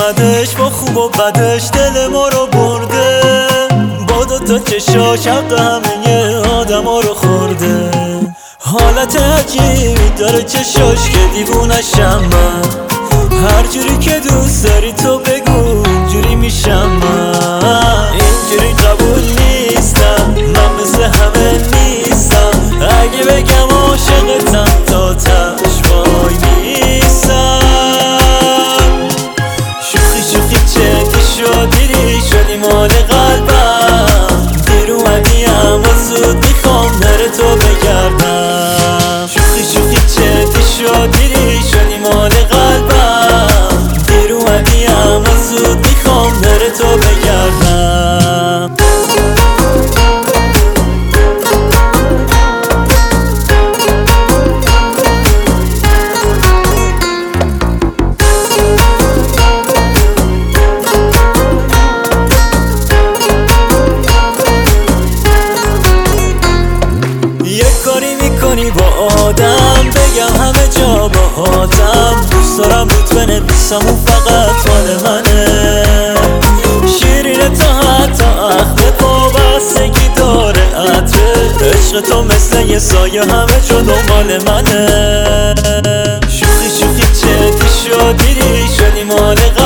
آمدش با خوب و بدش دل ما رو برده، با دوتا چشاش حق همه آدم ها رو خورده. حالت عجیبی داره چشاش که دیوونشم من، هر جوری که دوست داری تو بگو اینجوری میشم من. اینجوری قبول نیستم من، مثل همه نیستم، اگه بگم عاشقتم تا تش وای نیستم. شوخی شوخی جدی شد دیری شدی مال قلبم، دیر اومدی اما زود میخوام در تو بگردم. شوخی شوخی جدی شد دیری شدی مال قلبم، دیر اومدی اما زود میخوام در تو بگردم. میکنی با آدم بگم همه جا باهاتم، دوست دارم روت بنویسم اون فقط مال منه. شیرینه تا حتی اخم پابستگی داره عطره، عشق تو مثل یه سایه همه جا دنبال منه. شوخی شوخی جدی شد دیری شدی مال